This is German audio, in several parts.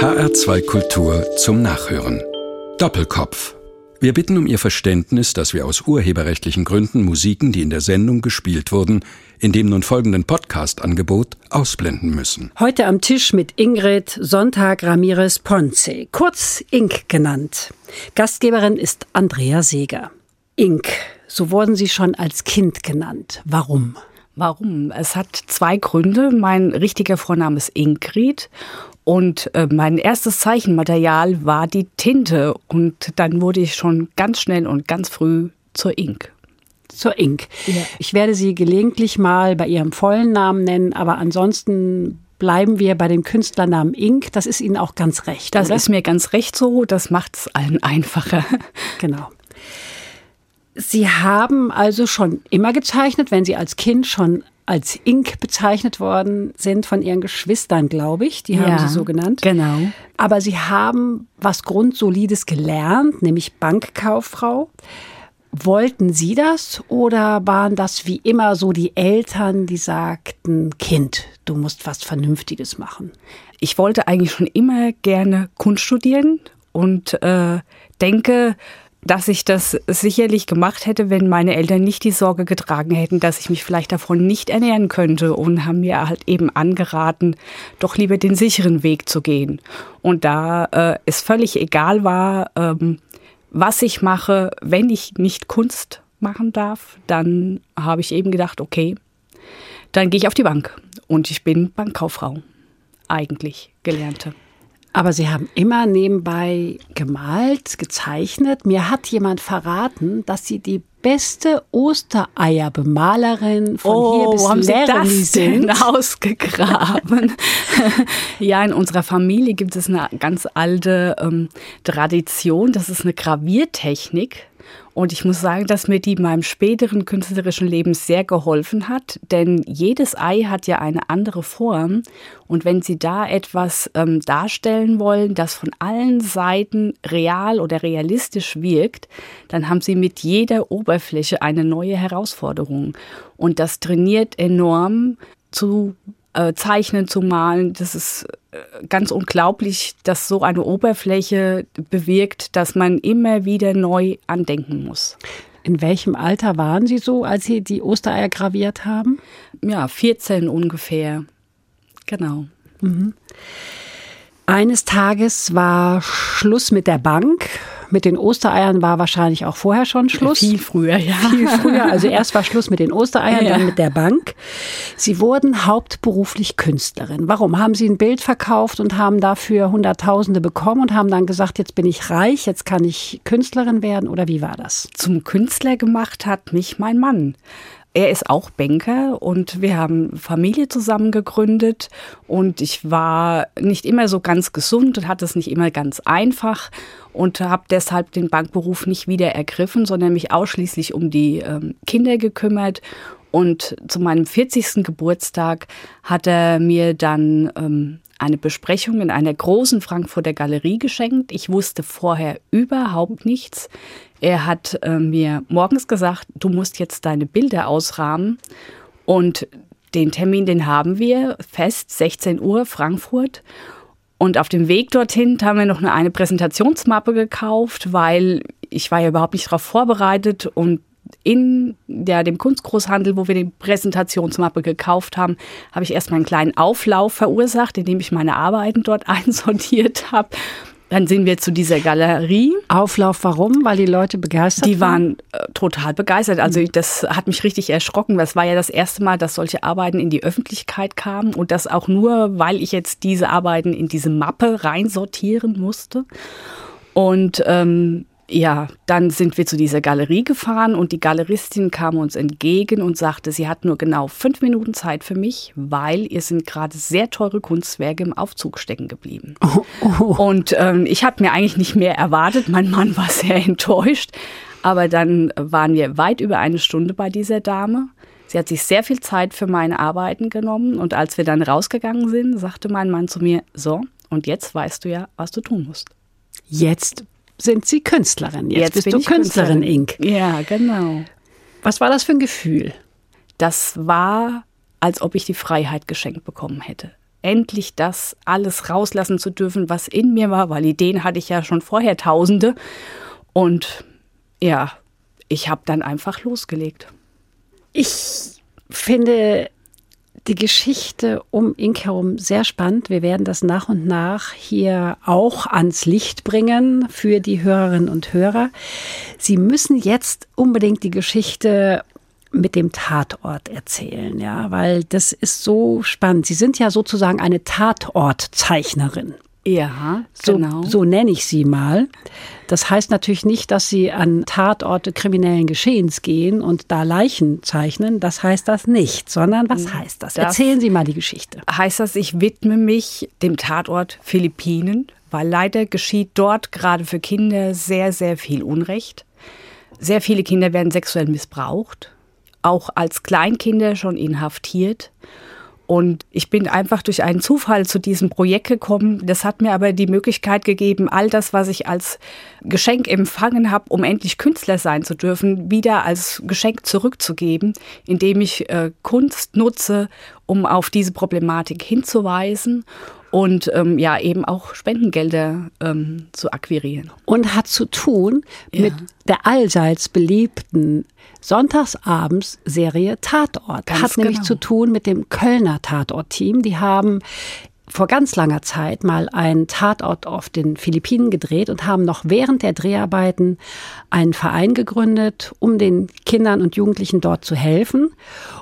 HR2 Kultur zum Nachhören. Doppelkopf. Wir bitten um Ihr Verständnis, dass wir aus urheberrechtlichen Gründen Musiken, die in der Sendung gespielt wurden, in dem nun folgenden Podcast-Angebot ausblenden müssen. Heute am Tisch mit Ingrid Sonntag-Ramirez-Ponce, kurz Ink genannt. Gastgeberin ist Andrea Seeger. Ink, so wurden Sie schon als Kind genannt. Warum? Warum? Es hat zwei Gründe. Mein richtiger Vorname ist Ingrid und mein erstes Zeichenmaterial war die Tinte. Und dann wurde ich schon ganz schnell und ganz früh zur Ink. Zur Ink. Ja. Ich werde Sie gelegentlich mal bei Ihrem vollen Namen nennen, aber ansonsten bleiben wir bei dem Künstlernamen Ink. Das ist Ihnen auch ganz recht, Das oder? ist mir ganz recht so. Das macht es allen einfacher. Genau. Sie haben also schon immer gezeichnet, wenn Sie als Kind schon als Ink bezeichnet worden sind von Ihren Geschwistern, glaube ich. Die haben Sie so genannt. Genau. Aber Sie haben was Grundsolides gelernt, nämlich Bankkauffrau. Wollten Sie das oder waren das wie immer so die Eltern, die sagten, Kind, du musst was Vernünftiges machen? Ich wollte eigentlich schon immer gerne Kunst studieren und denke, dass ich das sicherlich gemacht hätte, wenn meine Eltern nicht die Sorge getragen hätten, dass ich mich vielleicht davon nicht ernähren könnte, und haben mir halt eben angeraten, doch lieber den sicheren Weg zu gehen. Und da es völlig egal war, was ich mache, wenn ich nicht Kunst machen darf, dann habe ich eben gedacht, okay, dann gehe ich auf die Bank. Und ich bin Bankkauffrau, eigentlich Gelernte. Aber Sie haben immer nebenbei gemalt, gezeichnet. Mir hat jemand verraten, dass Sie die beste Ostereierbemalerin von hier bis haben Sie Lerni das denn sind. ausgegraben? Ja, in unserer Familie gibt es eine ganz alte Tradition. Das ist eine Graviertechnik. Und ich muss sagen, dass mir die in meinem späteren künstlerischen Leben sehr geholfen hat. Denn jedes Ei hat ja eine andere Form. Und wenn Sie da etwas darstellen wollen, das von allen Seiten real oder realistisch wirkt, dann haben Sie mit jeder Oberfläche eine neue Herausforderung. Und das trainiert enorm zu Zeichnen, zu malen. Das ist ganz unglaublich, dass so eine Oberfläche bewirkt, dass man immer wieder neu andenken muss. In welchem Alter waren Sie so, als Sie die Ostereier graviert haben? Ja, 14 ungefähr. Genau. Mhm. Eines Tages war Schluss mit der Bank. Mit den Ostereiern war wahrscheinlich auch vorher schon Schluss. Viel früher, ja. Viel früher. Also erst war Schluss mit den Ostereiern, dann mit der Bank. Sie wurden hauptberuflich Künstlerin. Warum? Haben Sie ein Bild verkauft und haben dafür Hunderttausende bekommen und haben dann gesagt, jetzt bin ich reich, jetzt kann ich Künstlerin werden? Oder wie war das? Zum Künstler gemacht hat mich mein Mann. Er ist auch Banker und wir haben Familie zusammen gegründet, und ich war nicht immer so ganz gesund und hatte es nicht immer ganz einfach und habe deshalb den Bankberuf nicht wieder ergriffen, sondern mich ausschließlich um die Kinder gekümmert. Und zu meinem 40. Geburtstag hat er mir dann eine Besprechung in einer großen Frankfurter Galerie geschenkt. Ich wusste vorher überhaupt nichts. Er hat mir morgens gesagt, du musst jetzt deine Bilder ausrahmen. Und den Termin, den haben wir fest, 16 Uhr, Frankfurt. Und auf dem Weg dorthin haben wir noch eine Präsentationsmappe gekauft, weil ich war ja überhaupt nicht darauf vorbereitet. Und in dem Kunstgroßhandel, wo wir die Präsentationsmappe gekauft haben, habe ich erstmal einen kleinen Auflauf verursacht, indem ich meine Arbeiten dort einsortiert habe. Dann sind wir zu dieser Galerie. Auflauf, warum? Weil die Leute begeistert Die waren total begeistert. Also das hat mich richtig erschrocken. Das war ja das erste Mal, dass solche Arbeiten in die Öffentlichkeit kamen. Und das auch nur, weil ich jetzt diese Arbeiten in diese Mappe reinsortieren musste. Und ja, dann sind wir zu dieser Galerie gefahren und die Galeristin kam uns entgegen und sagte, sie hat nur genau 5 Minuten Zeit für mich, weil ihr sind gerade sehr teure Kunstwerke im Aufzug stecken geblieben. Und ich habe mir eigentlich nicht mehr erwartet. Mein Mann war sehr enttäuscht. Aber dann waren wir weit über 1 Stunde bei dieser Dame. Sie hat sich sehr viel Zeit für meine Arbeiten genommen. Und als wir dann rausgegangen sind, sagte mein Mann zu mir, so, und jetzt weißt du ja, was du tun musst. Jetzt sind Sie Künstlerin. Jetzt bist du Künstlerin, Ink. Ja, genau. Was war das für ein Gefühl? Das war, als ob ich die Freiheit geschenkt bekommen hätte. endlich das alles rauslassen zu dürfen, was in mir war, weil Ideen hatte ich ja schon vorher Tausende. Und ja, ich habe dann einfach losgelegt. Ich finde die Geschichte um Inke herum sehr spannend. Wir werden das nach und nach hier auch ans Licht bringen für die Hörerinnen und Hörer. Sie müssen jetzt unbedingt die Geschichte mit dem Tatort erzählen, ja, weil das ist so spannend. Sie sind ja sozusagen eine Tatortzeichnerin. Ja, genau. So nenne ich sie mal. Das heißt natürlich nicht, dass Sie an Tatorte kriminellen Geschehens gehen und da Leichen zeichnen. Das heißt das nicht, sondern was heißt das? Erzählen Sie mal die Geschichte. Heißt das, ich widme mich dem Tatort Philippinen, weil leider geschieht dort gerade für Kinder sehr, sehr viel Unrecht. Sehr viele Kinder werden sexuell missbraucht, auch als Kleinkinder schon inhaftiert. Und ich bin einfach durch einen Zufall zu diesem Projekt gekommen. Das hat mir aber die Möglichkeit gegeben, all das, was ich als Geschenk empfangen habe, um endlich Künstler sein zu dürfen, wieder als Geschenk zurückzugeben, indem ich Kunst nutze, um auf diese Problematik hinzuweisen und eben auch Spendengelder zu akquirieren. Und hat zu tun mit der allseits beliebten Sonntagsabends-Serie Tatort. Ganz hat nämlich zu tun mit dem Kölner Tatort-Team. Die haben vor ganz langer Zeit mal einen Tatort auf den Philippinen gedreht und haben noch während der Dreharbeiten einen Verein gegründet, um den Kindern und Jugendlichen dort zu helfen.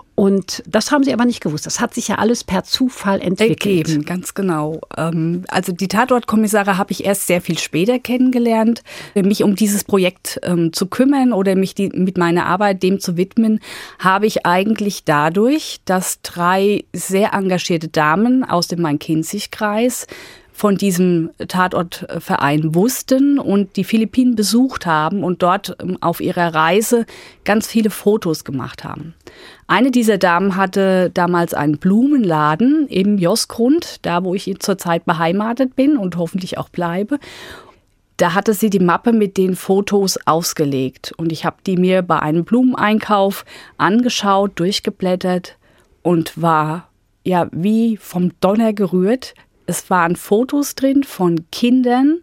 Und das haben sie aber nicht gewusst. Das hat sich ja alles per Zufall entwickelt. Ergeben, ganz genau. Also die Tatortkommissare habe ich erst sehr viel später kennengelernt. Mich um dieses Projekt zu kümmern oder mich mit meiner Arbeit dem zu widmen, habe ich eigentlich dadurch, dass 3 sehr engagierte Damen aus dem Main-Kinzig-Kreis von diesem Tatortverein wussten und die Philippinen besucht haben und dort auf ihrer Reise ganz viele Fotos gemacht haben. Eine dieser Damen hatte damals einen Blumenladen im Josgrund, da wo ich zurzeit beheimatet bin und hoffentlich auch bleibe. Da hatte sie die Mappe mit den Fotos ausgelegt und ich habe die mir bei einem Blumeneinkauf angeschaut, durchgeblättert und war ja wie vom Donner gerührt. Es waren Fotos drin von Kindern,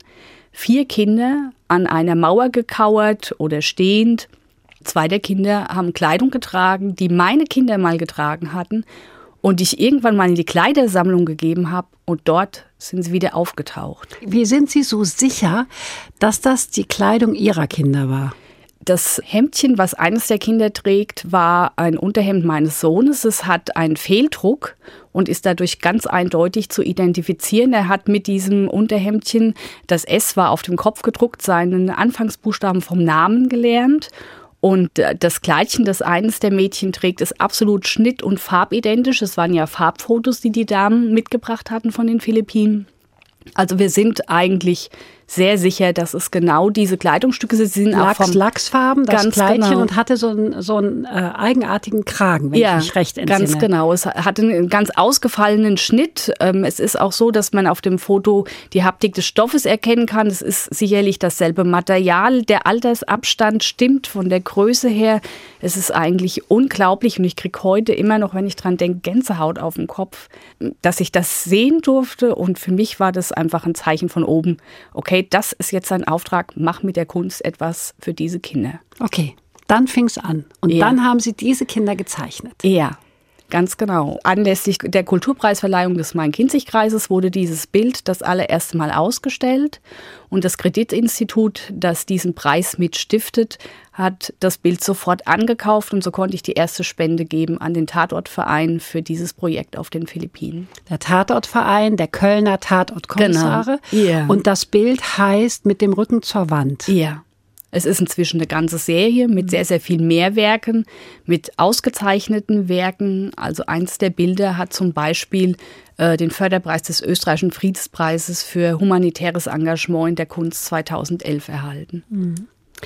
4 Kinder an einer Mauer gekauert oder stehend. 2 der Kinder haben Kleidung getragen, die meine Kinder mal getragen hatten und die ich irgendwann mal in die Kleidersammlung gegeben habe und dort sind sie wieder aufgetaucht. Wie sind Sie so sicher, dass das die Kleidung Ihrer Kinder war? Das Hemdchen, was eines der Kinder trägt, war ein Unterhemd meines Sohnes. Es hat einen Fehldruck und ist dadurch ganz eindeutig zu identifizieren. Er hat mit diesem Unterhemdchen, das S war auf dem Kopf gedruckt, seinen Anfangsbuchstaben vom Namen gelernt. Und das Kleidchen, das eines der Mädchen trägt, ist absolut schnitt- und farbidentisch. Es waren ja Farbfotos, die Damen mitgebracht hatten von den Philippinen. Also wir sind eigentlich sehr sicher, dass es genau diese Kleidungsstücke sind. Sie sind auch vom Lachsfarben, das ganz Kleidchen genau. Und hatte so einen eigenartigen Kragen, wenn ich mich recht entsinne. Ganz genau. Es hatte einen ganz ausgefallenen Schnitt. Es ist auch so, dass man auf dem Foto die Haptik des Stoffes erkennen kann. Es ist sicherlich dasselbe Material. Der Altersabstand stimmt von der Größe her. Es ist eigentlich unglaublich und ich kriege heute immer noch, wenn ich dran denke, Gänsehaut auf dem Kopf, dass ich das sehen durfte und für mich war das einfach ein Zeichen von oben. Okay, das ist jetzt ein Auftrag, mach mit der Kunst etwas für diese Kinder. Okay, dann fing es an. Und dann haben Sie diese Kinder gezeichnet. Ja, ganz genau. Anlässlich der Kulturpreisverleihung des Main-Kinzig-Kreises wurde dieses Bild das allererste Mal ausgestellt. Und das Kreditinstitut, das diesen Preis mitstiftet, hat das Bild sofort angekauft. Und so konnte ich die erste Spende geben an den Tatortverein für dieses Projekt auf den Philippinen. Der Tatortverein, der Kölner Tatortkommissare. Genau. Ja. Und das Bild heißt Mit dem Rücken zur Wand. Ja. Es ist inzwischen eine ganze Serie mit sehr, sehr viel mehr Werken, mit ausgezeichneten Werken. Also eins der Bilder hat zum Beispiel den Förderpreis des Österreichischen Friedenspreises für humanitäres Engagement in der Kunst 2011 erhalten.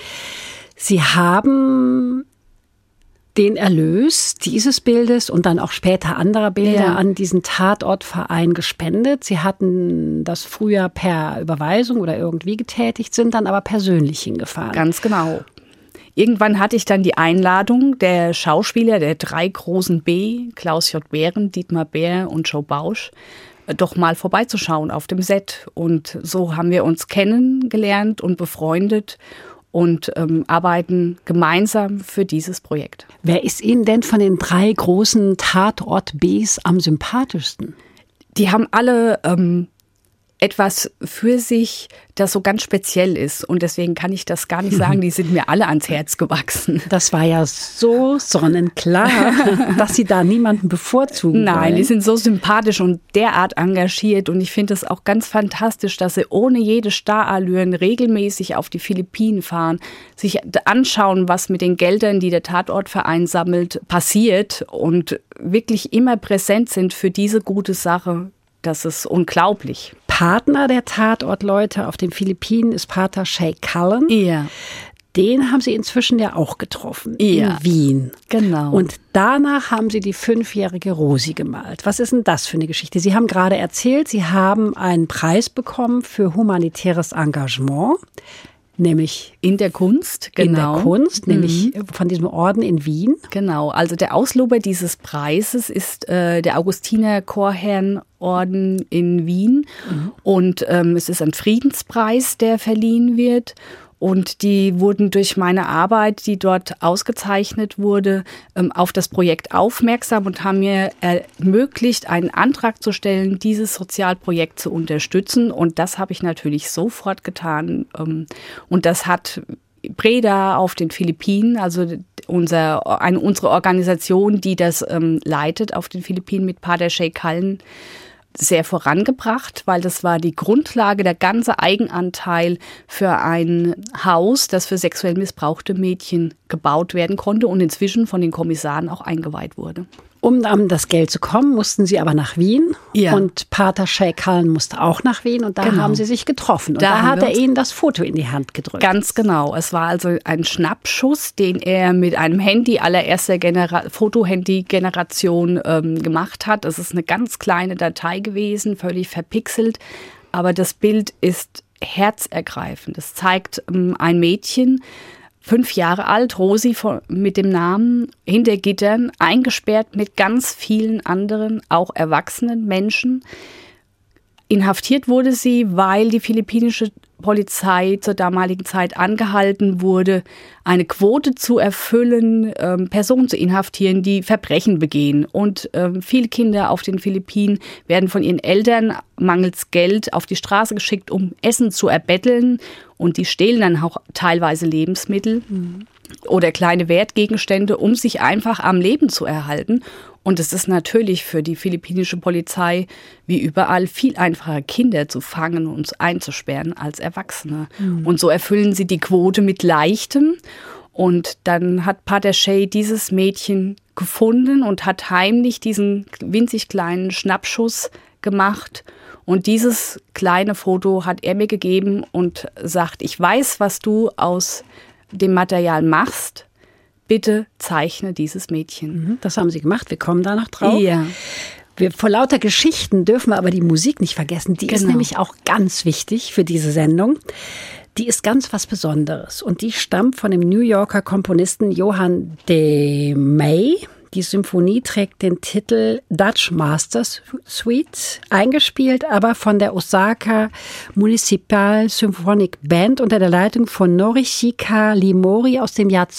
Sie haben den Erlös dieses Bildes und dann auch später anderer Bilder an diesen Tatortverein gespendet. Sie hatten das früher per Überweisung oder irgendwie getätigt, sind dann aber persönlich hingefahren. Ganz genau. Irgendwann hatte ich dann die Einladung der Schauspieler der 3 großen B, Klaus J. Behren, Dietmar Bär und Joe Bausch, doch mal vorbeizuschauen auf dem Set. Und so haben wir uns kennengelernt und befreundet und arbeiten gemeinsam für dieses Projekt. Wer ist Ihnen denn von den 3 großen Tatort-Bs am sympathischsten? Die haben alle etwas für sich, das so ganz speziell ist. Und deswegen kann ich das gar nicht sagen, die sind mir alle ans Herz gewachsen. Das war ja so sonnenklar, dass Sie da niemanden bevorzugen Nein, wollen. die sind so sympathisch und derart engagiert. Und ich finde es auch ganz fantastisch, dass sie ohne jede Starallüren regelmäßig auf die Philippinen fahren, sich anschauen, was mit den Geldern, die der Tatortverein sammelt, passiert und wirklich immer präsent sind für diese gute Sache. Das ist unglaublich. Partner der Tatortleute auf den Philippinen ist Pater Shay Cullen. Ja. Den haben Sie inzwischen ja auch getroffen, ja. in Wien. Genau. Und danach haben Sie die 5-jährige Rosi gemalt. Was ist denn das für eine Geschichte? Sie haben gerade erzählt, Sie haben einen Preis bekommen für humanitäres Engagement. Nämlich in der Kunst, genau. In der Kunst, nämlich von diesem Orden in Wien. Genau, also der Auslober dieses Preises ist der Augustiner-Chorherrenorden in Wien. Und es ist ein Friedenspreis, der verliehen wird. Und die wurden durch meine Arbeit, die dort ausgezeichnet wurde, auf das Projekt aufmerksam und haben mir ermöglicht, einen Antrag zu stellen, dieses Sozialprojekt zu unterstützen. Und das habe ich natürlich sofort getan. Und das hat Breda auf den Philippinen, also unsere Organisation, die das leitet auf den Philippinen mit Pater Shay Cullen, sehr vorangebracht, weil das war die Grundlage, der ganze Eigenanteil für ein Haus, das für sexuell missbrauchte Mädchen gebaut werden konnte und inzwischen von den Kommissaren auch eingeweiht wurde. Um an das Geld zu kommen, mussten Sie aber nach Wien. Ja. Und Pater Shay Cullen musste auch nach Wien. Und da haben Sie sich getroffen. Und da hat er Ihnen das Foto in die Hand gedrückt. Ganz genau. Es war also ein Schnappschuss, den er mit einem Handy allererster Fotohandy-Generation gemacht hat. Es ist eine ganz kleine Datei gewesen, völlig verpixelt. Aber das Bild ist herzergreifend. Es zeigt ein Mädchen, 5 Jahre alt, Rosi mit dem Namen, hinter Gittern, eingesperrt mit ganz vielen anderen, auch erwachsenen Menschen. Inhaftiert wurde sie, weil die philippinische Polizei zur damaligen Zeit angehalten wurde, eine Quote zu erfüllen, Personen zu inhaftieren, die Verbrechen begehen. Und viele Kinder auf den Philippinen werden von ihren Eltern mangels Geld auf die Straße geschickt, um Essen zu erbetteln. Und die stehlen dann auch teilweise Lebensmittel oder kleine Wertgegenstände, um sich einfach am Leben zu erhalten. Und es ist natürlich für die philippinische Polizei wie überall viel einfacher, Kinder zu fangen und einzusperren als Erwachsene. Und so erfüllen sie die Quote mit Leichtem. Und dann hat Pater Shay dieses Mädchen gefunden und hat heimlich diesen winzig kleinen Schnappschuss gemacht. Und dieses kleine Foto hat er mir gegeben und sagt, ich weiß, was du aus dem Material machst. Bitte zeichne dieses Mädchen. Das haben Sie gemacht. Wir kommen da noch drauf. Ja. Vor lauter Geschichten dürfen wir aber die Musik nicht vergessen. Die ist nämlich auch ganz wichtig für diese Sendung. Die ist ganz was Besonderes. Und die stammt von dem New Yorker Komponisten Johann de May. Die Symphonie trägt den Titel Dutch Master Suite, eingespielt aber von der Osaka Municipal Symphonic Band unter der Leitung von Norishika Limori aus dem Jahr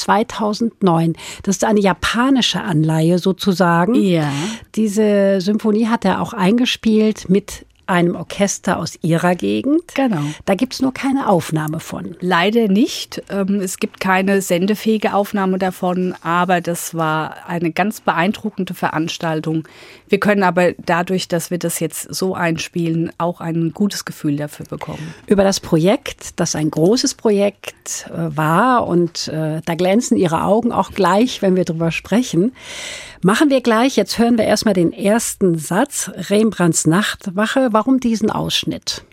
2009. Das ist eine japanische Anleihe sozusagen. Ja. Diese Symphonie hat er auch eingespielt mit einem Orchester aus Ihrer Gegend. Genau. Da gibt es nur keine Aufnahme von. Leider nicht. Es gibt keine sendefähige Aufnahme davon, aber das war eine ganz beeindruckende Veranstaltung. Wir können aber dadurch, dass wir das jetzt so einspielen, auch ein gutes Gefühl dafür bekommen. Über das Projekt, das ein großes Projekt war und da glänzen Ihre Augen auch gleich, wenn wir drüber sprechen. Machen wir gleich. Jetzt hören wir erstmal den ersten Satz, Rembrandts Nachtwache. Warum diesen Ausschnitt?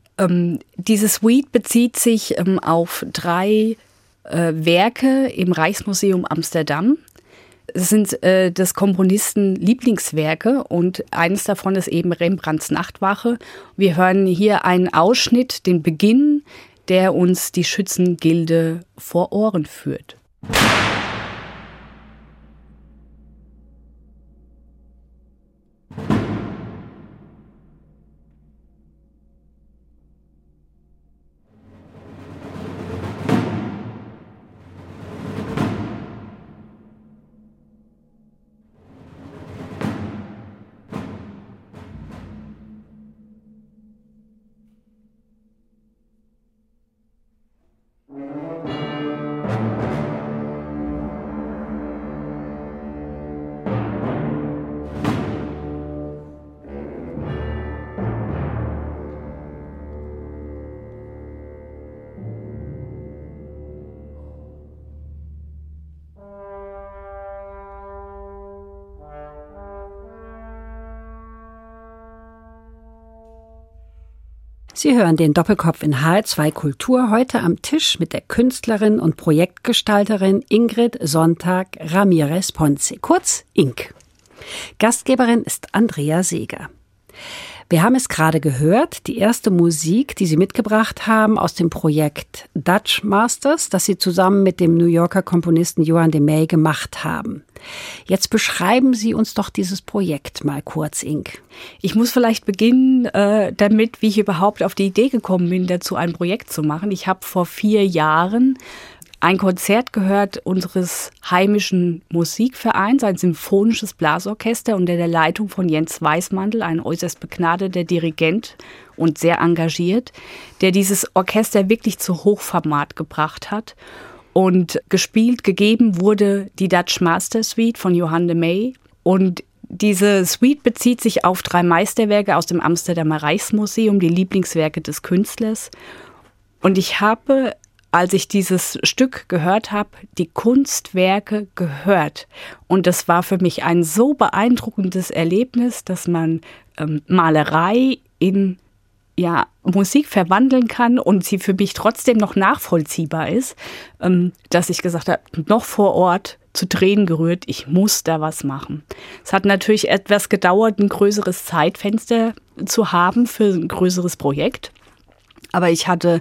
Diese Suite bezieht sich auf 3 Werke im Rijksmuseum Amsterdam. Es sind des Komponisten Lieblingswerke und eines davon ist eben Rembrandts Nachtwache. Wir hören hier einen Ausschnitt, den Beginn, der uns die Schützengilde vor Ohren führt. Sie hören den Doppelkopf in HR2 Kultur, heute am Tisch mit der Künstlerin und Projektgestalterin Ingrid Sonntag-Ramirez-Ponce, kurz Ink. Gastgeberin ist Andrea Seeger. Wir haben es gerade gehört, die erste Musik, die Sie mitgebracht haben aus dem Projekt Dutch Masters, das Sie zusammen mit dem New Yorker Komponisten Johan de Meij gemacht haben. Jetzt beschreiben Sie uns doch dieses Projekt mal kurz, Ink. Ich muss vielleicht beginnen damit, wie ich überhaupt auf die Idee gekommen bin, dazu ein Projekt zu machen. Ich habe vor 4 Jahren ein Konzert gehört unseres heimischen Musikvereins, ein symphonisches Blasorchester unter der Leitung von Jens Weismandl, ein äußerst begnadeter Dirigent und sehr engagiert, der dieses Orchester wirklich zu Hochformat gebracht hat. Und gegeben wurde die Dutch Master Suite von Johan de Meij. Und diese Suite bezieht sich auf 3 Meisterwerke aus dem Amsterdamer Rijksmuseum, die Lieblingswerke des Künstlers. Und ich habe, als ich dieses Stück gehört habe, die Kunstwerke gehört. Und das war für mich ein so beeindruckendes Erlebnis, dass man Malerei in Musik verwandeln kann und sie für mich trotzdem noch nachvollziehbar ist, dass ich gesagt habe, noch vor Ort zu Tränen gerührt, ich muss da was machen. Es hat natürlich etwas gedauert, ein größeres Zeitfenster zu haben für ein größeres Projekt. Aber ich hatte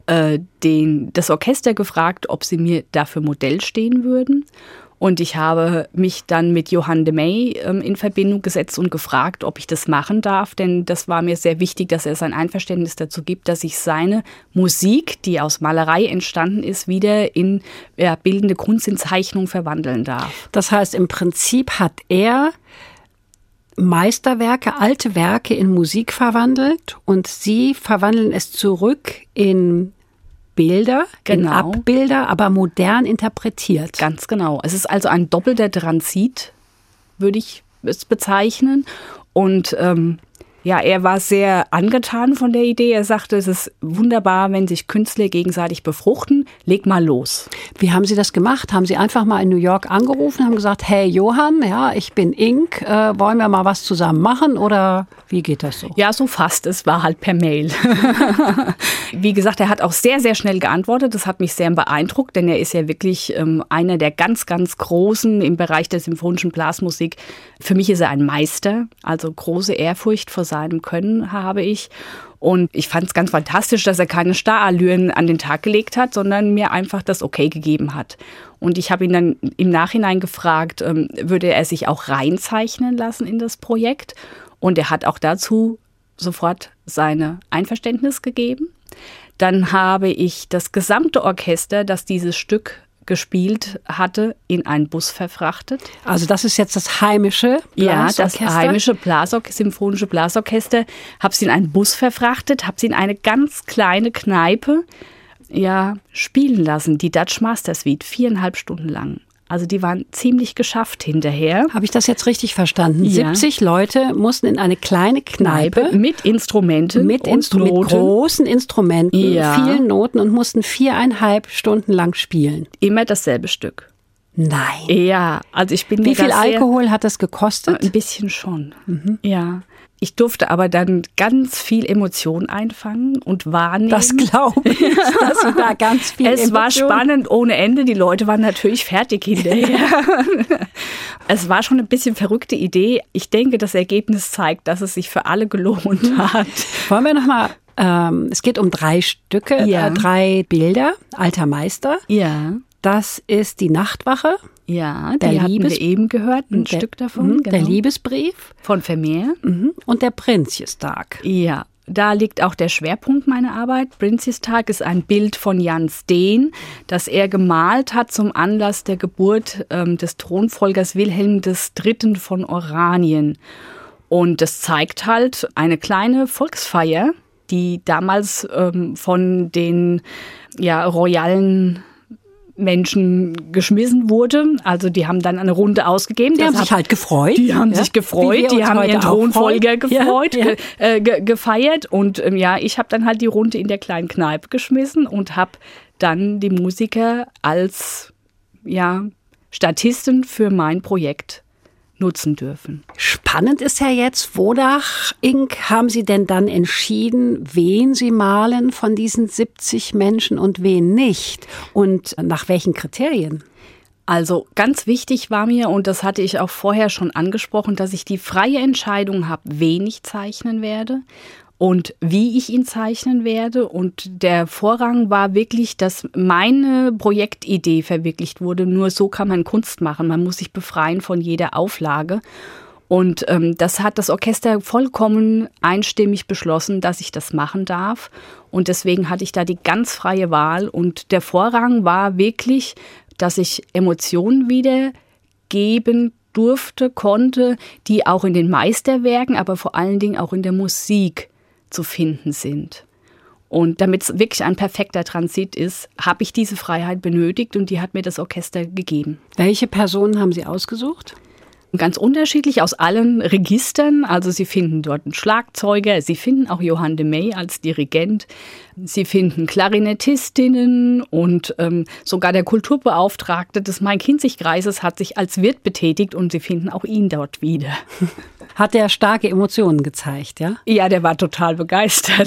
das Orchester gefragt, ob sie mir dafür Modell stehen würden. Und ich habe mich dann mit Johan de Meij in Verbindung gesetzt und gefragt, ob ich das machen darf. Denn das war mir sehr wichtig, dass er sein Einverständnis dazu gibt, dass ich seine Musik, die aus Malerei entstanden ist, wieder in bildende Kunst, in Zeichnung verwandeln darf. Das heißt, im Prinzip hat er Meisterwerke, alte Werke in Musik verwandelt und Sie verwandeln es zurück in Bilder, in Abbilder, aber modern interpretiert. Ganz genau. Es ist also ein doppelter Transit, würde ich es bezeichnen. Und er war sehr angetan von der Idee. Er sagte, es ist wunderbar, wenn sich Künstler gegenseitig befruchten. Leg mal los. Wie haben Sie das gemacht? Haben Sie einfach mal in New York angerufen, haben gesagt, hey Johann, ich bin Ink, wollen wir mal was zusammen machen oder wie geht das so? Ja, so fast. Es war halt per Mail. Wie gesagt, er hat auch sehr, sehr schnell geantwortet. Das hat mich sehr beeindruckt, denn er ist ja wirklich einer der ganz, ganz Großen im Bereich der symphonischen Blasmusik. Für mich ist er ein Meister, also große Ehrfurcht vor seinem Können habe ich. Und ich fand es ganz fantastisch, dass er keine Starallüren an den Tag gelegt hat, sondern mir einfach das Okay gegeben hat. Und ich habe ihn dann im Nachhinein gefragt, würde er sich auch reinzeichnen lassen in das Projekt? Und er hat auch dazu sofort seine Einverständnis gegeben. Dann habe ich das gesamte Orchester, das dieses Stück gespielt hatte, in einen Bus verfrachtet. Also das ist jetzt das heimische Blasorchester? Ja, das heimische symphonische Blasorchester. Habe sie in einen Bus verfrachtet, habe sie in eine ganz kleine Kneipe spielen lassen, die Dutch Master Suite, 4,5 Stunden lang. Also die waren ziemlich geschafft hinterher. Habe ich das jetzt richtig verstanden? Ja. 70 Leute mussten in eine kleine Kneipe mit Instrumenten mit großen Instrumenten, vielen Noten und mussten 4,5 Stunden lang spielen. Immer dasselbe Stück. Nein. Ja, also ich bin Wie viel Alkohol hat das gekostet? Ein bisschen schon. Ja. Ich durfte aber dann ganz viel Emotion einfangen und wahrnehmen. Das glaube ich, dass Sie da ganz viel Es war spannend ohne Ende. Die Leute waren natürlich fertig hinterher. Es war schon ein bisschen verrückte Idee. Ich denke, das Ergebnis zeigt, dass es sich für alle gelohnt hat. Wollen wir nochmal, es geht um 3 Stücke, 3 Bilder, alter Meister. Ja. Das ist die Nachtwache. Ja, die hatten wir eben gehört, ein Stück davon. Genau. Der Liebesbrief. Von Vermeer. Und der Prinsjestag. Ja, da liegt auch der Schwerpunkt meiner Arbeit. Prinsjestag ist ein Bild von Jan Steen, das er gemalt hat zum Anlass der Geburt des Thronfolgers Wilhelm III. Von Oranien. Und das zeigt halt eine kleine Volksfeier, die damals von den royalen Menschen geschmissen wurde. Also die haben dann eine Runde ausgegeben. Die haben sich halt gefreut. Die haben sich gefreut. Die haben ihren Thronfolger gefeiert. Und ich habe dann halt die Runde in der kleinen Kneipe geschmissen und habe dann die Musiker als Statisten für mein Projekt nutzen dürfen. Spannend ist ja jetzt, wonach, Inc., haben Sie denn dann entschieden, wen Sie malen von diesen 70 Menschen und wen nicht? Und nach welchen Kriterien? Also ganz wichtig war mir, und das hatte ich auch vorher schon angesprochen, dass ich die freie Entscheidung habe, wen ich zeichnen werde und wie ich ihn zeichnen werde. Und der Vorrang war wirklich, dass meine Projektidee verwirklicht wurde. Nur so kann man Kunst machen. Man muss sich befreien von jeder Auflage. Und das hat das Orchester vollkommen einstimmig beschlossen, dass ich das machen darf. Und deswegen hatte ich da die ganz freie Wahl. Und der Vorrang war wirklich, dass ich Emotionen wiedergeben durfte, konnte, die auch in den Meisterwerken, aber vor allen Dingen auch in der Musik zu finden sind. Und damit es wirklich ein perfekter Transit ist, habe ich diese Freiheit benötigt und die hat mir das Orchester gegeben. Welche Personen haben Sie ausgesucht? Ganz unterschiedlich aus allen Registern. Also Sie finden dort einen Schlagzeuger, Sie finden auch Johann de Meij als Dirigent, Sie finden Klarinettistinnen und sogar der Kulturbeauftragte des Main-Kinzig-Kreises hat sich als Wirt betätigt und Sie finden auch ihn dort wieder. Hat er starke Emotionen gezeigt, ja? Ja, der war total begeistert.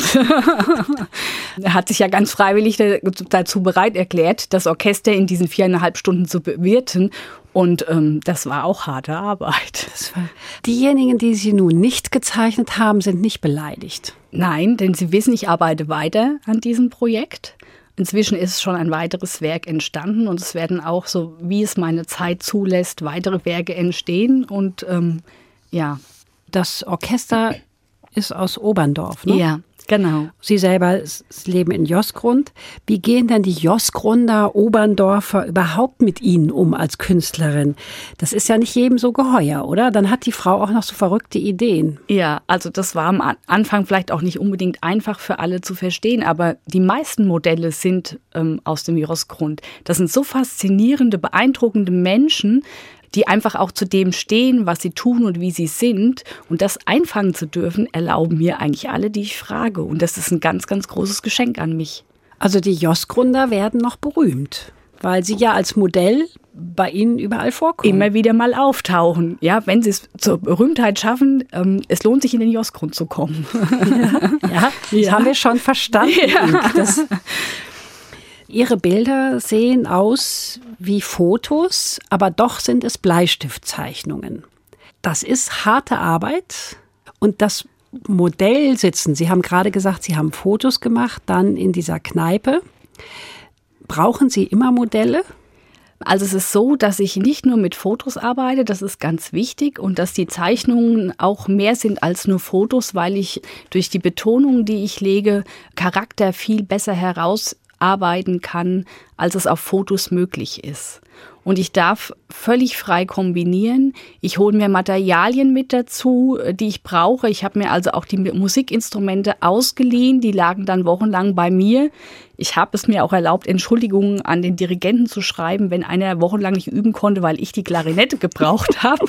Er hat sich ja ganz freiwillig dazu bereit erklärt, das Orchester in diesen 4,5 Stunden zu bewirten. Und das war auch harte Arbeit. Diejenigen, die Sie nun nicht gezeichnet haben, sind nicht beleidigt. Nein, denn Sie wissen, ich arbeite weiter an diesem Projekt. Inzwischen ist schon ein weiteres Werk entstanden und es werden auch, so wie es meine Zeit zulässt, weitere Werke entstehen. Und ja. Das Orchester ist aus Oberndorf, ne? Ja, genau. Sie selber leben in Josgrund. Wie gehen denn die Josgrunder, Oberndorfer überhaupt mit Ihnen um als Künstlerin? Das ist ja nicht jedem so geheuer, oder? Dann hat die Frau auch noch so verrückte Ideen. Ja, also das war am Anfang vielleicht auch nicht unbedingt einfach für alle zu verstehen, aber die meisten Modelle sind aus dem Josgrund. Das sind so faszinierende, beeindruckende Menschen, die einfach auch zu dem stehen, was sie tun und wie sie sind. Und das einfangen zu dürfen, erlauben mir eigentlich alle, die ich frage. Und das ist ein ganz, ganz großes Geschenk an mich. Also die Josgrunder werden noch berühmt, weil sie ja als Modell bei Ihnen überall vorkommen. Immer wieder mal auftauchen. Ja, wenn sie es zur Berühmtheit schaffen, es lohnt sich in den Josgrund zu kommen. Ja, das haben wir schon verstanden. Ja. Ihre Bilder sehen aus wie Fotos, aber doch sind es Bleistiftzeichnungen. Das ist harte Arbeit und das Modellsitzen, Sie haben gerade gesagt, Sie haben Fotos gemacht, dann in dieser Kneipe. Brauchen Sie immer Modelle? Also es ist so, dass ich nicht nur mit Fotos arbeite, das ist ganz wichtig und dass die Zeichnungen auch mehr sind als nur Fotos, weil ich durch die Betonung, die ich lege, Charakter viel besser herausarbeiten kann, als es auf Fotos möglich ist. Und ich darf völlig frei kombinieren. Ich hole mir Materialien mit dazu, die ich brauche. Ich habe mir also auch die Musikinstrumente ausgeliehen. Die lagen dann wochenlang bei mir. Ich habe es mir auch erlaubt, Entschuldigungen an den Dirigenten zu schreiben, wenn einer wochenlang nicht üben konnte, weil ich die Klarinette gebraucht habe.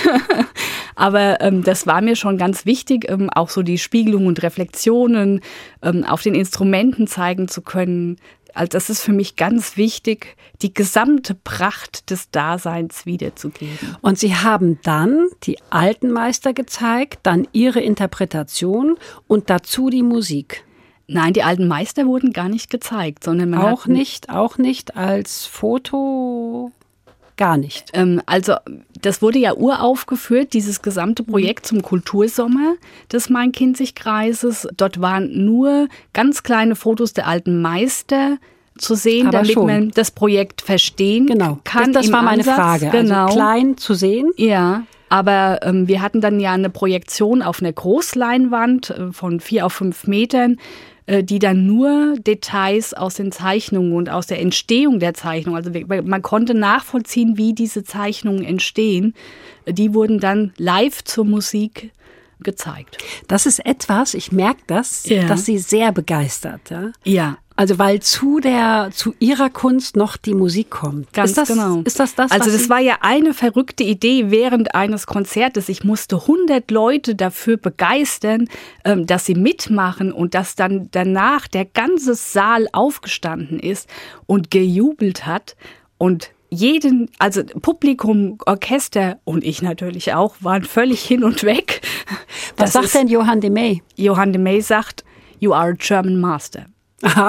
Aber das war mir schon ganz wichtig, auch so die Spiegelungen und Reflexionen auf den Instrumenten zeigen zu können. Also das ist für mich ganz wichtig, die gesamte Pracht des Daseins wiederzugeben. Und Sie haben dann die alten Meister gezeigt, dann Ihre Interpretation und dazu die Musik. Nein, die alten Meister wurden gar nicht gezeigt, sondern man auch nicht als Foto, gar nicht. Also das wurde ja uraufgeführt, dieses gesamte Projekt zum Kultursommer des Main-Kinzig-Kreises. Dort waren nur ganz kleine Fotos der alten Meister zu sehen, aber damit schon. Man das Projekt verstehen kann. Das war meine Ansatz. Frage. Genau. Also klein zu sehen. Ja. Aber wir hatten dann ja eine Projektion auf einer Großleinwand von 4 auf 5 Metern, die dann nur Details aus den Zeichnungen und aus der Entstehung der Zeichnung, also man konnte nachvollziehen, wie diese Zeichnungen entstehen, die wurden dann live zur Musik gezeigt. Das ist etwas, ich merke das, dass Sie sehr begeistert. Ja. Ja. Also weil zu Ihrer Kunst noch die Musik kommt. Ganz genau. Ist das? Also das war ja eine verrückte Idee während eines Konzertes. Ich musste 100 Leute dafür begeistern, dass sie mitmachen und dass dann danach der ganze Saal aufgestanden ist und gejubelt hat. Und also Publikum, Orchester und ich natürlich auch, waren völlig hin und weg. Was sagt denn Johann de Meij? Johann de Meij sagt, "You are a German master." Aha.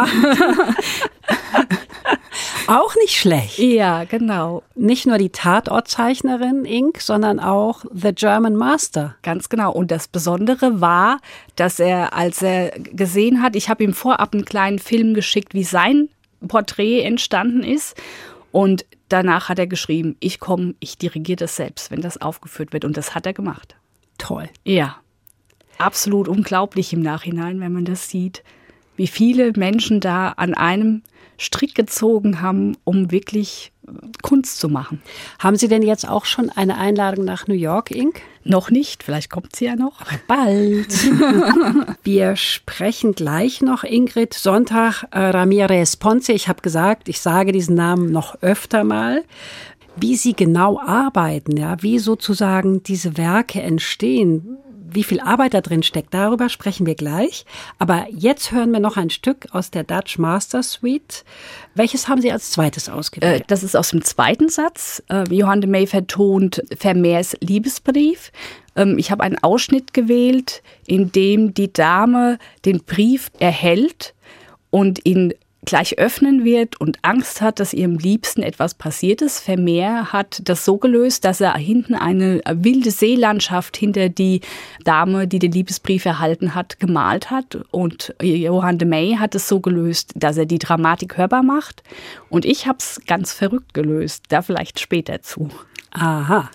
Auch nicht schlecht. Ja, genau. Nicht nur die Tatortzeichnerin Ink, sondern auch The German Master. Ganz genau. Und das Besondere war, dass er, als er gesehen hat, ich habe ihm vorab einen kleinen Film geschickt, wie sein Porträt entstanden ist. Und danach hat er geschrieben, ich komme, ich dirigiere das selbst, wenn das aufgeführt wird. Und das hat er gemacht. Toll. Ja, absolut unglaublich im Nachhinein, wenn man das sieht, wie viele Menschen da an einem Strick gezogen haben, um wirklich Kunst zu machen. Haben Sie denn jetzt auch schon eine Einladung nach New York, Ink? Noch nicht, vielleicht kommt sie ja noch. Aber bald. Wir sprechen gleich noch, Ingrid, Sonntag, Ramirez Ponce. Ich habe gesagt, ich sage diesen Namen noch öfter mal. Wie Sie genau arbeiten, ja, wie sozusagen diese Werke entstehen, wie viel Arbeit da drin steckt, darüber sprechen wir gleich. Aber jetzt hören wir noch ein Stück aus der Dutch Master Suite. Welches haben Sie als zweites ausgewählt? Das ist aus dem zweiten Satz. Johann de Meij vertont Vermeers Liebesbrief. Ich habe einen Ausschnitt gewählt, in dem die Dame den Brief erhält und ihn gleich öffnen wird und Angst hat, dass ihrem Liebsten etwas passiert ist. Vermeer hat das so gelöst, dass er hinten eine wilde Seelandschaft hinter die Dame, die den Liebesbrief erhalten hat, gemalt hat. Und Johann de Meij hat es so gelöst, dass er die Dramatik hörbar macht. Und ich habe es ganz verrückt gelöst. Da vielleicht später zu. Aha.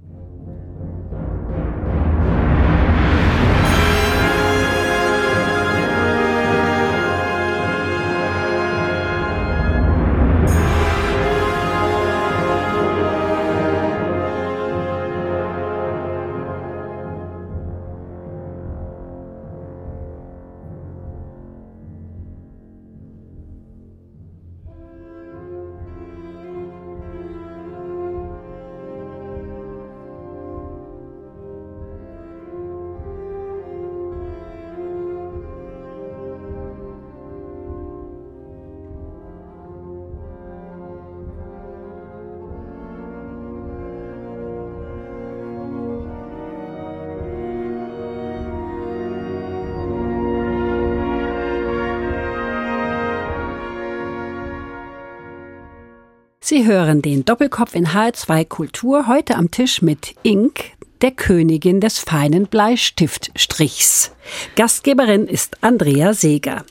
Sie hören den Doppelkopf in HR2 Kultur, heute am Tisch mit Ink, der Königin des feinen Bleistiftstrichs. Gastgeberin ist Andrea Seeger.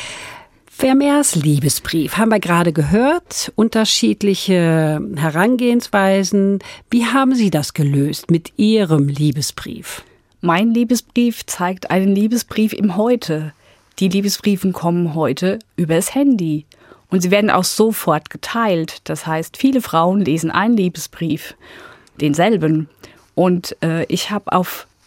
Vermeers Liebesbrief haben wir gerade gehört, unterschiedliche Herangehensweisen. Wie haben Sie das gelöst mit Ihrem Liebesbrief? Mein Liebesbrief zeigt einen Liebesbrief im Heute. Die Liebesbriefe kommen heute übers Handy. Und sie werden auch sofort geteilt. Das heißt, viele Frauen lesen einen Liebesbrief, denselben. Und ich habe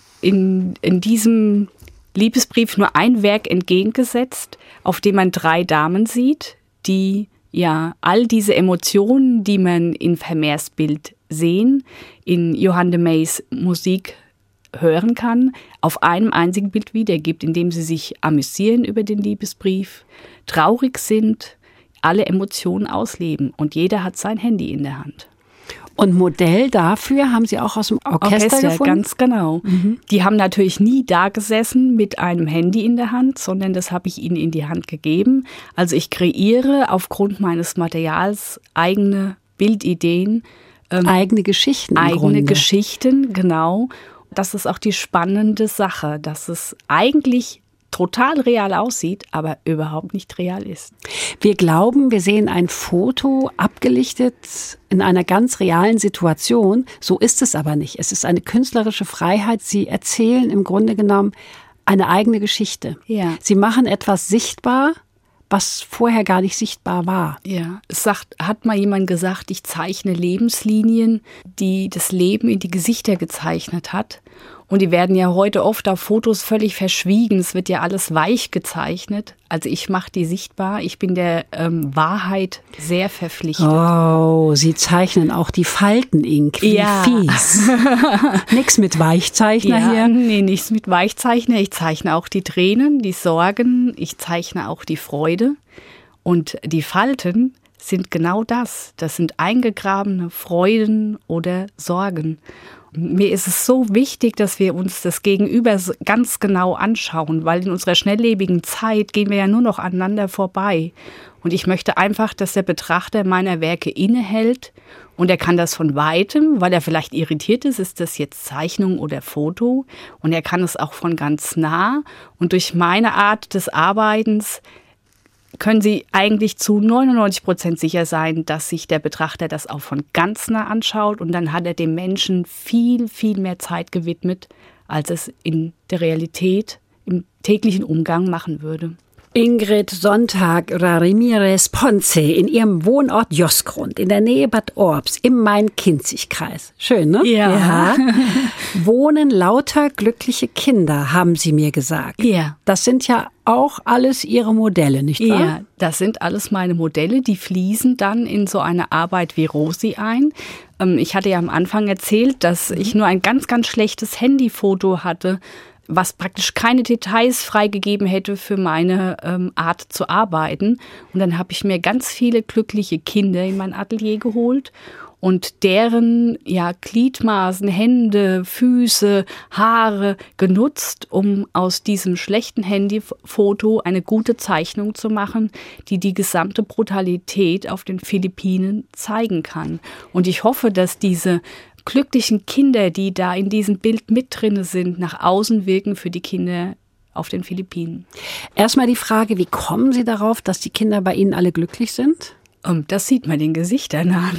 in diesem Liebesbrief nur ein Werk entgegengesetzt, auf dem man 3 Damen sieht, die ja all diese Emotionen, die man in Vermeers Bild sehen, in Johann de Meijs Musik hören kann, auf einem einzigen Bild wiedergibt, indem sie sich amüsieren über den Liebesbrief, traurig sind, alle Emotionen ausleben und jeder hat sein Handy in der Hand. Und Modell dafür haben Sie auch aus dem Orchester gefunden? Ganz genau. Mhm. Die haben natürlich nie da gesessen mit einem Handy in der Hand, sondern das habe ich ihnen in die Hand gegeben. Also ich kreiere aufgrund meines Materials eigene Bildideen. Eigene Geschichten im Eigene Grunde. Geschichten, genau. Das ist auch die spannende Sache, dass es eigentlich total real aussieht, aber überhaupt nicht real ist. Wir glauben, wir sehen ein Foto abgelichtet in einer ganz realen Situation. So ist es aber nicht. Es ist eine künstlerische Freiheit. Sie erzählen im Grunde genommen eine eigene Geschichte. Ja. Sie machen etwas sichtbar, was vorher gar nicht sichtbar war. Ja, hat mal jemand gesagt, ich zeichne Lebenslinien, die das Leben in die Gesichter gezeichnet hat. Und die werden ja heute oft auf Fotos völlig verschwiegen. Es wird ja alles weich gezeichnet. Also ich mache die sichtbar. Ich bin der Wahrheit sehr verpflichtet. Oh, Sie zeichnen auch die Falten, Ink. Wie fies. Nix mit Weichzeichner hier? Nee, nichts mit Weichzeichner. Ich zeichne auch die Tränen, die Sorgen. Ich zeichne auch die Freude. Und die Falten sind genau das. Das sind eingegrabene Freuden oder Sorgen. Mir ist es so wichtig, dass wir uns das Gegenüber ganz genau anschauen, weil in unserer schnelllebigen Zeit gehen wir ja nur noch aneinander vorbei. Und ich möchte einfach, dass der Betrachter meiner Werke innehält und er kann das von Weitem, weil er vielleicht irritiert ist das jetzt Zeichnung oder Foto? Und er kann es auch von ganz nah. Und durch meine Art des Arbeitens können Sie eigentlich zu 99% sicher sein, dass sich der Betrachter das auch von ganz nah anschaut und dann hat er dem Menschen viel, viel mehr Zeit gewidmet, als es in der Realität, im täglichen Umgang machen würde. Ingrid Sonntag Ramirez Ponce in ihrem Wohnort Josgrund in der Nähe Bad Orb im Main-Kinzig-Kreis. Schön, ne? Ja. Wohnen lauter glückliche Kinder, haben Sie mir gesagt. Ja. Das sind ja auch alles Ihre Modelle, nicht wahr? Ja, das sind alles meine Modelle, die fließen dann in so eine Arbeit wie Rosi ein. Ich hatte ja am Anfang erzählt, dass ich nur ein ganz, ganz schlechtes Handyfoto hatte, was praktisch keine Details freigegeben hätte für meine Art zu arbeiten. Und dann habe ich mir ganz viele glückliche Kinder in mein Atelier geholt und deren Gliedmaßen, Hände, Füße, Haare genutzt, um aus diesem schlechten Handyfoto eine gute Zeichnung zu machen, die gesamte Brutalität auf den Philippinen zeigen kann. Und ich hoffe, dass diese glücklichen Kinder, die da in diesem Bild mit drin sind, nach außen wirken für die Kinder auf den Philippinen. Erstmal die Frage, wie kommen Sie darauf, dass die Kinder bei Ihnen alle glücklich sind? Das sieht man den Gesichtern an.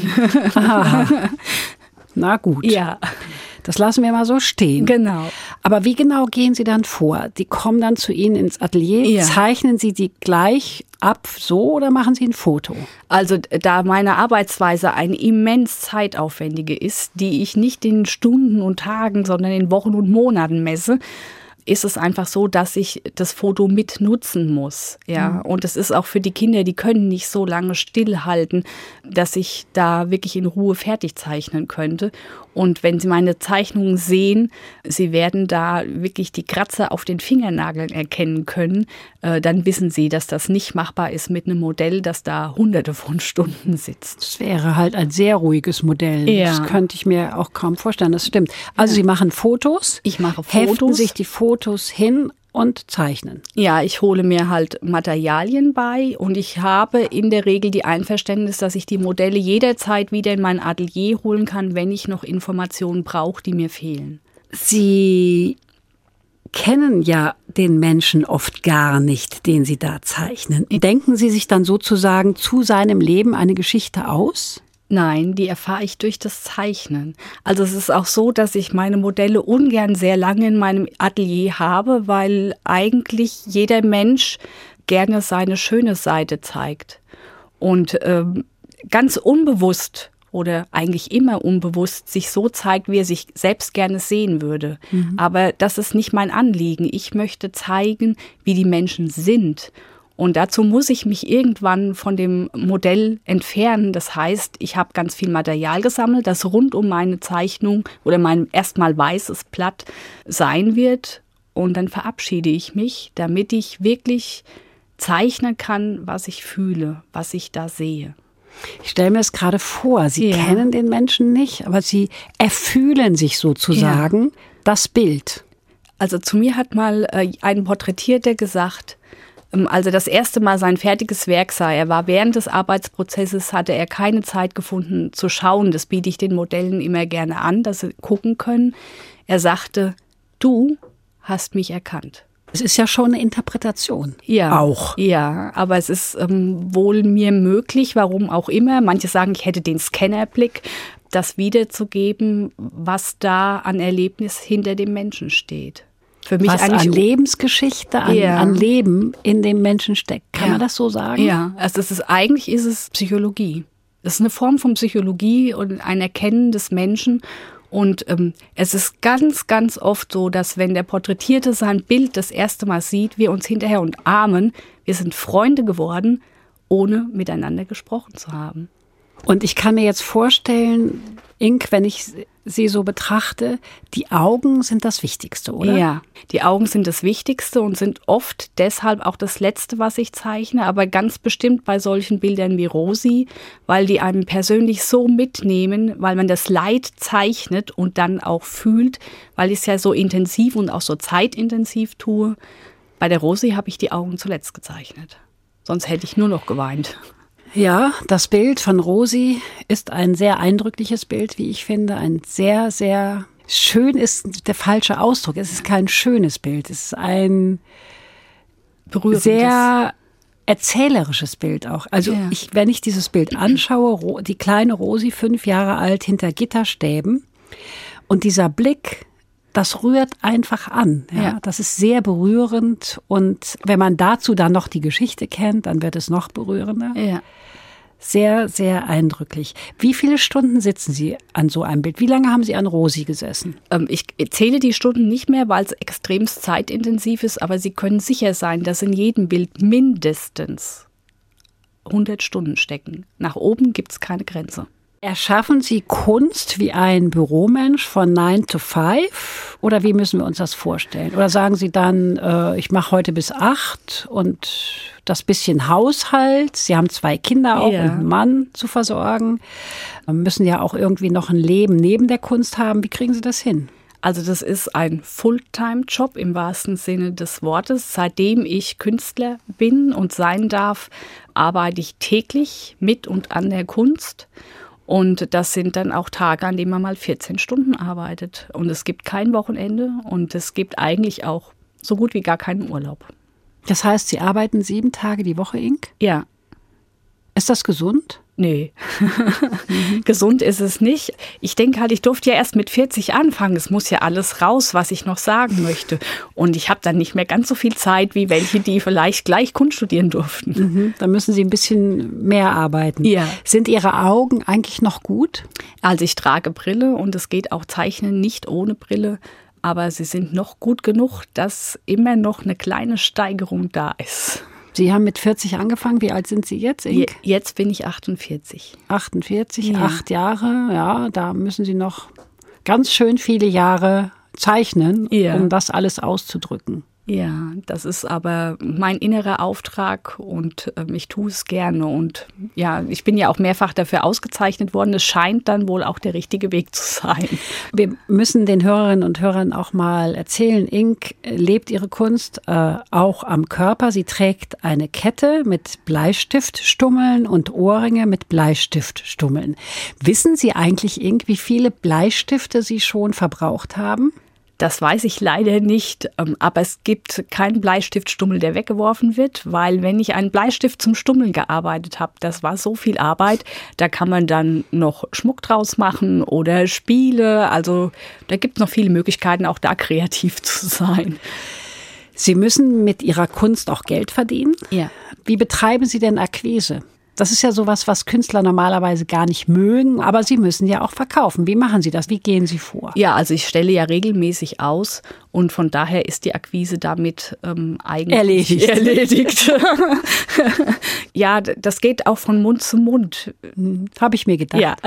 Aha. Na gut. Ja. Das lassen wir mal so stehen. Genau. Aber wie genau gehen Sie dann vor? Die kommen dann zu Ihnen ins Atelier, ja. Zeichnen Sie die gleich ab so oder machen Sie ein Foto? Also da meine Arbeitsweise eine immens zeitaufwendige ist, die ich nicht in Stunden und Tagen, sondern in Wochen und Monaten messe, ist es einfach so, dass ich das Foto mit nutzen muss. Ja. Und es ist auch für die Kinder, die können nicht so lange stillhalten, dass ich da wirklich in Ruhe fertig zeichnen könnte. Und wenn Sie meine Zeichnungen sehen, Sie werden da wirklich die Kratzer auf den Fingernageln erkennen können, dann wissen Sie, dass das nicht machbar ist mit einem Modell, das da hunderte von Stunden sitzt. Das wäre halt ein sehr ruhiges Modell. Ja. Das könnte ich mir auch kaum vorstellen, das stimmt. Also Sie machen Fotos? Ich mache Fotos. Heften sich die Fotos hin und zeichnen? Ja, ich hole mir halt Materialien bei und ich habe in der Regel die Einverständnis, dass ich die Modelle jederzeit wieder in mein Atelier holen kann, wenn ich noch Informationen brauche, die mir fehlen. Sie kennen ja den Menschen oft gar nicht, den Sie da zeichnen. Denken Sie sich dann sozusagen zu seinem Leben eine Geschichte aus? Nein, die erfahre ich durch das Zeichnen. Also es ist auch so, dass ich meine Modelle ungern sehr lange in meinem Atelier habe, weil eigentlich jeder Mensch gerne seine schöne Seite zeigt. Und ganz unbewusst oder eigentlich immer unbewusst sich so zeigt, wie er sich selbst gerne sehen würde. Mhm. Aber das ist nicht mein Anliegen. Ich möchte zeigen, wie die Menschen sind. Und dazu muss ich mich irgendwann von dem Modell entfernen. Das heißt, ich habe ganz viel Material gesammelt, das rund um meine Zeichnung oder mein erstmal weißes Blatt sein wird. Und dann verabschiede ich mich, damit ich wirklich zeichnen kann, was ich fühle, was ich da sehe. Ich stelle mir es gerade vor, Sie kennen den Menschen nicht, aber Sie erfühlen sich sozusagen das Bild. Also zu mir hat mal ein Porträtierter gesagt, als er das erste Mal sein fertiges Werk sah, er war während des Arbeitsprozesses, hatte er keine Zeit gefunden zu schauen. Das biete ich den Modellen immer gerne an, dass sie gucken können. Er sagte, du hast mich erkannt. Es ist ja schon eine Interpretation. Ja, auch. Ja, aber es ist wohl mir möglich, warum auch immer. Manche sagen, ich hätte den Scannerblick, das wiederzugeben, was da an Erlebnis hinter dem Menschen steht. Für mich was an Lebensgeschichte, an Leben in dem Menschen steckt. Kann man das so sagen? Ja, also eigentlich ist es Psychologie. Es ist eine Form von Psychologie und ein Erkennen des Menschen. Und es ist ganz, ganz oft so, dass wenn der Porträtierte sein Bild das erste Mal sieht, wir uns hinterher umarmen. Wir sind Freunde geworden, ohne miteinander gesprochen zu haben. Und ich kann mir jetzt vorstellen, Ink, wenn ich sie so betrachte, die Augen sind das Wichtigste, oder? Ja, die Augen sind das Wichtigste und sind oft deshalb auch das Letzte, was ich zeichne, aber ganz bestimmt bei solchen Bildern wie Rosi, weil die einem persönlich so mitnehmen, weil man das Leid zeichnet und dann auch fühlt, weil ich es ja so intensiv und auch so zeitintensiv tue. Bei der Rosi habe ich die Augen zuletzt gezeichnet. Sonst hätte ich nur noch geweint. Ja, das Bild von Rosi ist ein sehr eindrückliches Bild, wie ich finde. Ein sehr, sehr schön ist der falsche Ausdruck. Es ist kein schönes Bild. Es ist ein sehr erzählerisches Bild auch. Also ja. Wenn ich dieses Bild anschaue, die kleine Rosi, 5 Jahre alt, hinter Gitterstäben und dieser Blick, das rührt einfach an. Ja. Das ist sehr berührend und wenn man dazu dann noch die Geschichte kennt, dann wird es noch berührender. Ja. Sehr, sehr eindrücklich. Wie viele Stunden sitzen Sie an so einem Bild? Wie lange haben Sie an Rosi gesessen? Ich zähle die Stunden nicht mehr, weil es extremst zeitintensiv ist, aber Sie können sicher sein, dass in jedem Bild mindestens 100 Stunden stecken. Nach oben gibt es keine Grenze. Erschaffen Sie Kunst wie ein Büromensch von 9 to 5? Oder wie müssen wir uns das vorstellen? Oder sagen Sie dann, ich mache heute bis 8 und das bisschen Haushalt. Sie haben 2 Kinder auch und einen Mann zu versorgen. Müssen ja auch irgendwie noch ein Leben neben der Kunst haben. Wie kriegen Sie das hin? Also das ist ein Fulltime-Job im wahrsten Sinne des Wortes. Seitdem ich Künstler bin und sein darf, arbeite ich täglich mit und an der Kunst. Und das sind dann auch Tage, an denen man mal 14 Stunden arbeitet. Und es gibt kein Wochenende und es gibt eigentlich auch so gut wie gar keinen Urlaub. Das heißt, Sie arbeiten 7 Tage die Woche, Ink? Ja. Ist das gesund? Nee, gesund ist es nicht. Ich denke halt, ich durfte ja erst mit 40 anfangen. Es muss ja alles raus, was ich noch sagen möchte. Und ich habe dann nicht mehr ganz so viel Zeit, wie welche, die vielleicht gleich Kunst studieren durften. Mhm, da müssen Sie ein bisschen mehr arbeiten. Ja. Sind Ihre Augen eigentlich noch gut? Also ich trage Brille und es geht auch Zeichnen nicht ohne Brille. Aber sie sind noch gut genug, dass immer noch eine kleine Steigerung da ist. Sie haben mit 40 angefangen. Wie alt sind Sie jetzt, Ink? Jetzt bin ich 48. 48, ja. 8 Jahre. Ja, da müssen Sie noch ganz schön viele Jahre zeichnen, um das alles auszudrücken. Ja, das ist aber mein innerer Auftrag und ich tue es gerne. Und ja, ich bin ja auch mehrfach dafür ausgezeichnet worden. Es scheint dann wohl auch der richtige Weg zu sein. Wir müssen den Hörerinnen und Hörern auch mal erzählen, Ink lebt ihre Kunst auch am Körper. Sie trägt eine Kette mit Bleistiftstummeln und Ohrringe mit Bleistiftstummeln. Wissen Sie eigentlich, Ink, wie viele Bleistifte Sie schon verbraucht haben? Das weiß ich leider nicht, aber es gibt keinen Bleistiftstummel, der weggeworfen wird, weil wenn ich einen Bleistift zum Stummeln gearbeitet habe, das war so viel Arbeit, da kann man dann noch Schmuck draus machen oder Spiele, also da gibt es noch viele Möglichkeiten, auch da kreativ zu sein. Sie müssen mit Ihrer Kunst auch Geld verdienen. Ja. Wie betreiben Sie denn Akquise? Das ist ja sowas, was Künstler normalerweise gar nicht mögen, aber sie müssen ja auch verkaufen. Wie machen Sie das? Wie gehen Sie vor? Ja, also ich stelle ja regelmäßig aus und von daher ist die Akquise damit eigentlich erledigt. Ja, das geht auch von Mund zu Mund. Habe ich mir gedacht. Ja.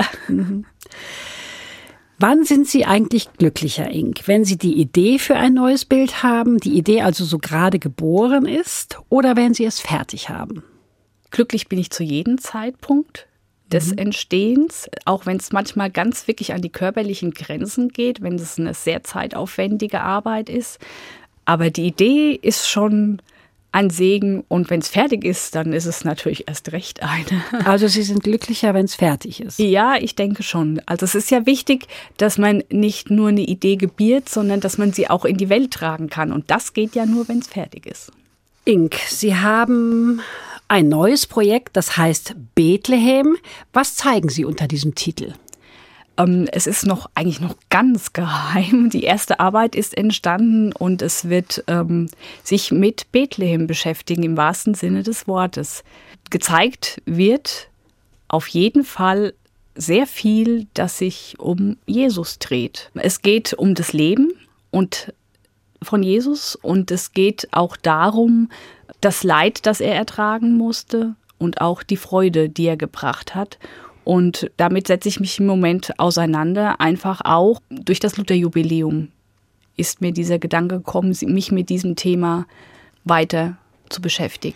Wann sind Sie eigentlich glücklicher, Ink? Wenn Sie die Idee für ein neues Bild haben, die Idee also so gerade geboren ist, oder wenn Sie es fertig haben? Glücklich bin ich zu jedem Zeitpunkt des Entstehens, auch wenn es manchmal ganz wirklich an die körperlichen Grenzen geht, wenn es eine sehr zeitaufwendige Arbeit ist. Aber die Idee ist schon ein Segen und wenn es fertig ist, dann ist es natürlich erst recht eine. Also Sie sind glücklicher, wenn es fertig ist? Ja, ich denke schon. Also es ist ja wichtig, dass man nicht nur eine Idee gebiert, sondern dass man sie auch in die Welt tragen kann. Und das geht ja nur, wenn es fertig ist. Ink, Sie haben ein neues Projekt, das heißt Bethlehem. Was zeigen Sie unter diesem Titel? Es ist eigentlich noch ganz geheim. Die erste Arbeit ist entstanden und es wird sich mit Bethlehem beschäftigen, im wahrsten Sinne des Wortes. Gezeigt wird auf jeden Fall sehr viel, das sich um Jesus dreht. Es geht um das Leben von Jesus und es geht auch darum, das Leid, das er ertragen musste und auch die Freude, die er gebracht hat. Und damit setze ich mich im Moment auseinander, einfach auch durch das Luther-Jubiläum ist mir dieser Gedanke gekommen, mich mit diesem Thema weiter zu beschäftigen.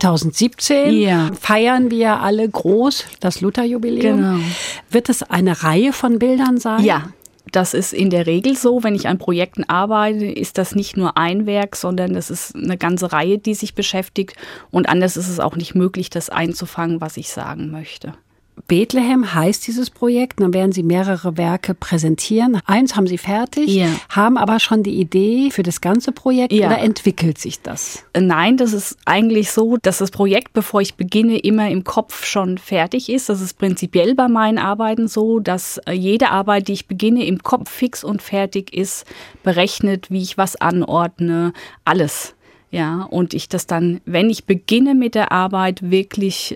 2017 feiern wir alle groß das Luther-Jubiläum. Genau. Wird es eine Reihe von Bildern sein? Ja, das ist in der Regel so. Wenn ich an Projekten arbeite, ist das nicht nur ein Werk, sondern es ist eine ganze Reihe, die sich beschäftigt. Und anders ist es auch nicht möglich, das einzufangen, was ich sagen möchte. Bethlehem heißt dieses Projekt, dann werden Sie mehrere Werke präsentieren. Eins haben Sie fertig, haben aber schon die Idee für das ganze Projekt oder entwickelt sich das? Nein, das ist eigentlich so, dass das Projekt, bevor ich beginne, immer im Kopf schon fertig ist. Das ist prinzipiell bei meinen Arbeiten so, dass jede Arbeit, die ich beginne, im Kopf fix und fertig ist, berechnet, wie ich was anordne, alles. Ja, und ich das dann, wenn ich beginne mit der Arbeit, wirklich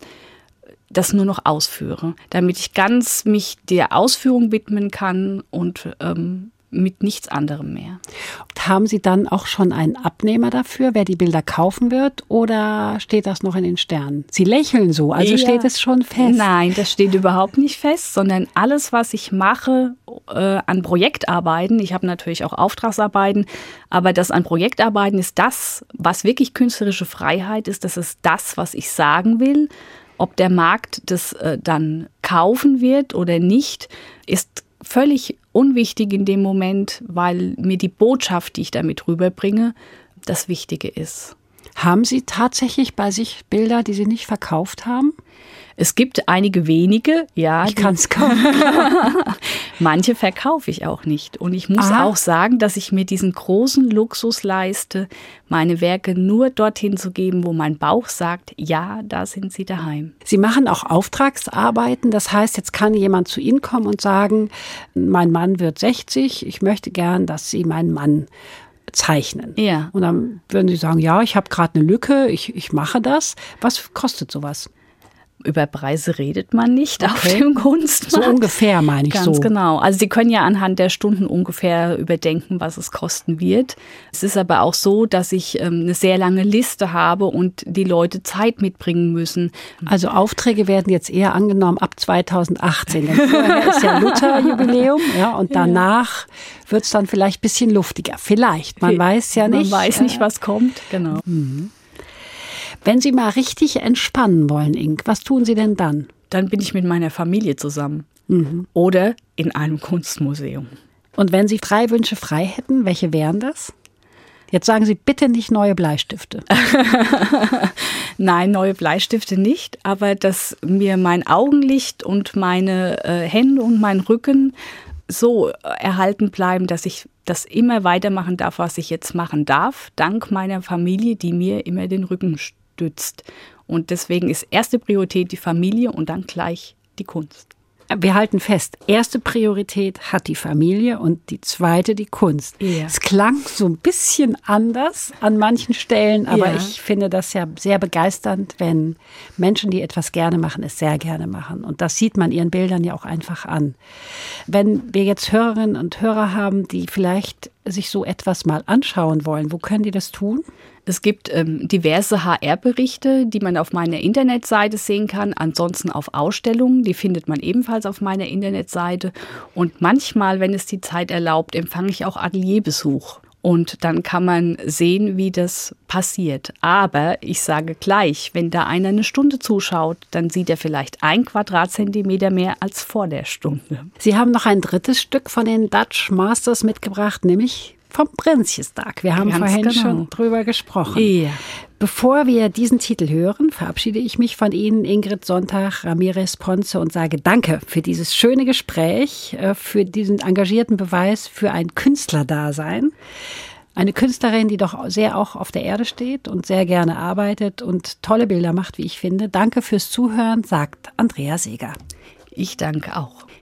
das nur noch ausführe, damit ich ganz mich der Ausführung widmen kann und mit nichts anderem mehr. Haben Sie dann auch schon einen Abnehmer dafür, wer die Bilder kaufen wird, oder steht das noch in den Sternen? Sie lächeln so, also steht es schon fest? Nein, das steht überhaupt nicht fest, sondern alles, was ich mache an Projektarbeiten, ich habe natürlich auch Auftragsarbeiten, aber das an Projektarbeiten ist das, was wirklich künstlerische Freiheit ist, das ist das, was ich sagen will. Ob der Markt das dann kaufen wird oder nicht, ist völlig unwichtig in dem Moment, weil mir die Botschaft, die ich damit rüberbringe, das Wichtige ist. Haben Sie tatsächlich bei sich Bilder, die Sie nicht verkauft haben? Es gibt einige wenige, ja. Ich kann es kaum. Manche verkaufe ich auch nicht. Und ich muss auch sagen, dass ich mir diesen großen Luxus leiste, meine Werke nur dorthin zu geben, wo mein Bauch sagt, ja, da sind sie daheim. Sie machen auch Auftragsarbeiten. Das heißt, jetzt kann jemand zu Ihnen kommen und sagen, mein Mann wird 60, ich möchte gern, dass Sie meinen Mann zeichnen. Ja. Und dann würden Sie sagen, ja, ich habe gerade eine Lücke, ich mache das. Was kostet sowas? Über Preise redet man nicht auf dem Kunstmarkt. So ungefähr, meine ich so. Ganz genau. Also Sie können ja anhand der Stunden ungefähr überdenken, was es kosten wird. Es ist aber auch so, dass ich eine sehr lange Liste habe und die Leute Zeit mitbringen müssen. Also Aufträge werden jetzt eher angenommen ab 2018. Denn vorher ist ja Luther-Jubiläum, und danach wird es dann vielleicht ein bisschen luftiger. Vielleicht, man weiß ja nicht. Man weiß nicht, was kommt. Genau. Wenn Sie mal richtig entspannen wollen, Ink, was tun Sie denn dann? Dann bin ich mit meiner Familie zusammen. Oder in einem Kunstmuseum. Und wenn Sie 3 Wünsche frei hätten, welche wären das? Jetzt sagen Sie bitte nicht neue Bleistifte. Nein, neue Bleistifte nicht, aber dass mir mein Augenlicht und meine Hände und mein Rücken so erhalten bleiben, dass ich das immer weitermachen darf, was ich jetzt machen darf, dank meiner Familie, die mir immer den Rücken stützt. Und deswegen ist erste Priorität die Familie und dann gleich die Kunst. Wir halten fest, erste Priorität hat die Familie und die zweite die Kunst. Ja. Es klang so ein bisschen anders an manchen Stellen, aber ich finde das ja sehr begeisternd, wenn Menschen, die etwas gerne machen, es sehr gerne machen. Und das sieht man ihren Bildern ja auch einfach an. Wenn wir jetzt Hörerinnen und Hörer haben, die vielleicht sich so etwas mal anschauen wollen, wo können die das tun? Es gibt diverse HR-Berichte, die man auf meiner Internetseite sehen kann. Ansonsten auf Ausstellungen, die findet man ebenfalls auf meiner Internetseite. Und manchmal, wenn es die Zeit erlaubt, empfange ich auch Atelierbesuch. Und dann kann man sehen, wie das passiert. Aber ich sage gleich, wenn da einer eine Stunde zuschaut, dann sieht er vielleicht 1 Quadratzentimeter mehr als vor der Stunde. Sie haben noch ein drittes Stück von den Dutch Masters mitgebracht, nämlich vom Prinsjesdag. Wir haben vorhin schon drüber gesprochen. Ja. Bevor wir diesen Titel hören, verabschiede ich mich von Ihnen, Ingrid Sonntag-Ramirez-Ponce, und sage Danke für dieses schöne Gespräch, für diesen engagierten Beweis für ein Künstlerdasein. Eine Künstlerin, die doch sehr auch auf der Erde steht und sehr gerne arbeitet und tolle Bilder macht, wie ich finde. Danke fürs Zuhören, sagt Andrea Seeger. Ich danke auch.